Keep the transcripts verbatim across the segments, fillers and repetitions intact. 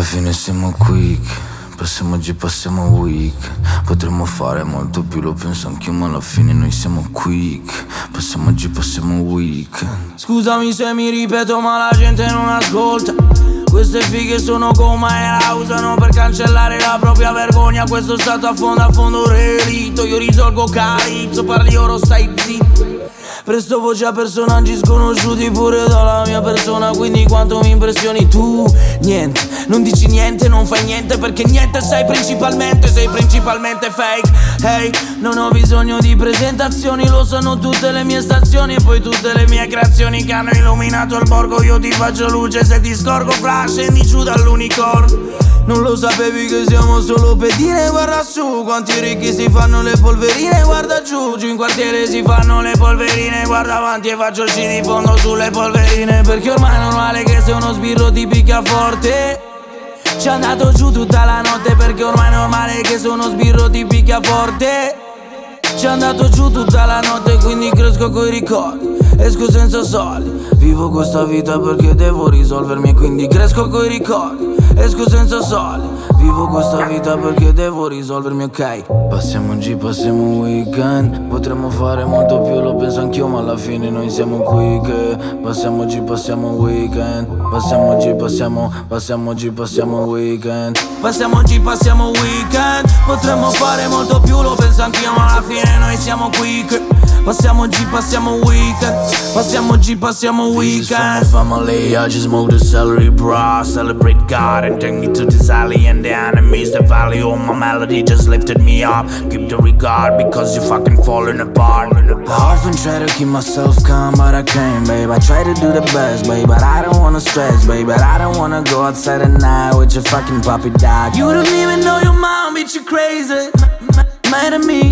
fine siamo quick, passiamo oggi, passiamo week. Potremmo fare molto più, lo penso anch'io, ma alla fine noi siamo quick. Passiamo oggi, passiamo week. Scusami se mi ripeto, ma la gente non ascolta. Queste fighe sono gomma e la usano per cancellare la propria vergogna. Questo stato affonda a fondo relitto. Io risolgo calypso, parli oro, stai zitto. Presto voce a personaggi sconosciuti pure dalla mia persona. Quindi quanto mi impressioni tu? Niente, non dici niente, non fai niente, perché niente sei principalmente, sei principalmente fake. Hey, non ho bisogno di presentazioni, lo sanno tutte le mie stazioni e poi tutte le mie creazioni che hanno illuminato il borgo. Io ti faccio luce, se ti scorgo flash, scendi giù dall'unicorno. Non lo sapevi che siamo solo pedine, guarda su. Quanti ricchi si fanno le polverine, guarda giù. Giù in quartiere si fanno le polverine, guarda avanti e faccio sci di fondo sulle polverine. Perché ormai è normale che se uno sbirro ti picchia forte. Ci è andato giù tutta la notte, perché ormai è normale che se uno sbirro ti picchia forte. Ci è andato giù tutta la notte, quindi cresco coi ricordi, esco senza soldi. Vivo questa vita perché devo risolvermi e quindi cresco coi ricordi, esco senza soldi. Vivo questa vita perché devo risolvermi, ok. Passiamo oggi, passiamo weekend. Potremmo fare molto più, lo penso anch'io, ma alla fine noi siamo qui che passiamo oggi, passiamo weekend. Passiamo oggi, passiamo, passiamo oggi, passiamo weekend. Passiamo oggi, passiamo weekend. Potremmo fare molto più, lo penso anch'io, ma alla fine noi siamo qui che passiamo oggi, passiamo weekend. Passiamo oggi, passiamo weekend. This is from my family, I just moved the celery, bro. Celebrate God and take me to this alley. And the enemies, the value of my melody just lifted me up. Keep the regard because you're fucking falling apart. I often try to keep myself calm, but I can't, babe. I try to do the best, babe, but I don't wanna stress, babe. But I don't wanna go outside at night with your fucking puppy dog. You don't even know your mom, bitch, you crazy. Mad at me.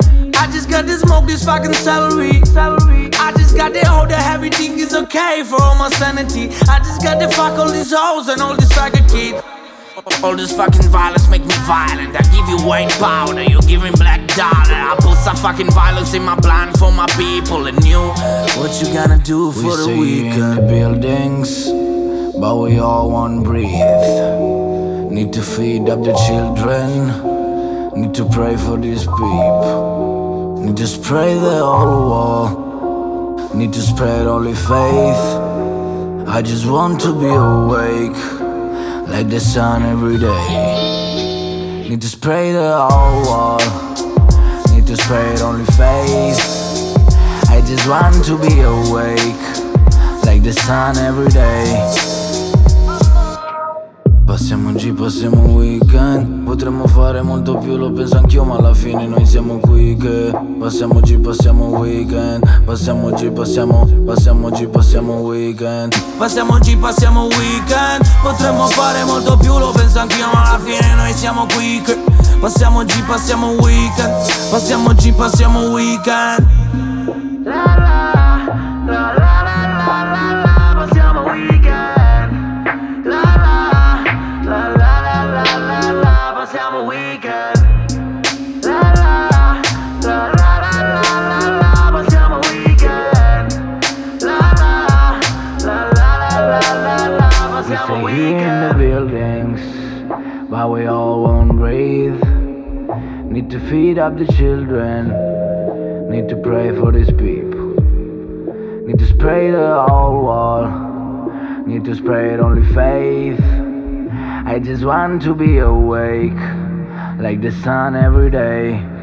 I just got to smoke this fucking celery. I just got to hold that everything is okay for all my sanity. I just got to fuck all these hoes and all these faggot kids. All this fucking violence make me violent. I give you white powder, you give me black dollar. I put some fucking violence in my plan for my people. And you, what you gonna do for we the weekend? In the buildings, but we all won't breathe. Need to feed up the children. Need to pray for these people. Need to spray the whole wall. Need to spread holy faith. I just want to be awake, like the sun every day. Need to spray the whole wall. Need to spread only faith. I just want to be awake, like the sun every day. Passiamo oggi, passiamo weekend. Potremmo fare molto più, lo penso anch'io, ma alla fine noi siamo qui che passiamo oggi, passiamo weekend. Passiamo oggi, passiamo, passiamo oggi, passiamo weekend. Passiamo oggi, passiamo weekend. Potremmo fare molto più, lo penso anch'io, ma alla fine noi siamo qui che passiamo oggi, passiamo weekend. Passiamo oggi, passiamo weekend. La la, la la la la la la, passiamo weekend. La la, la la la la la la, passiamo weekend. La la, la la la la la la, passiamo weekend. La la, la la la la la la, passiamo weekend. In the buildings, but we all won't breathe. Need to feed up the children. Need to pray for these people. Need to spray the whole wall. Need to spread only faith. I just want to be awake, like the sun every day.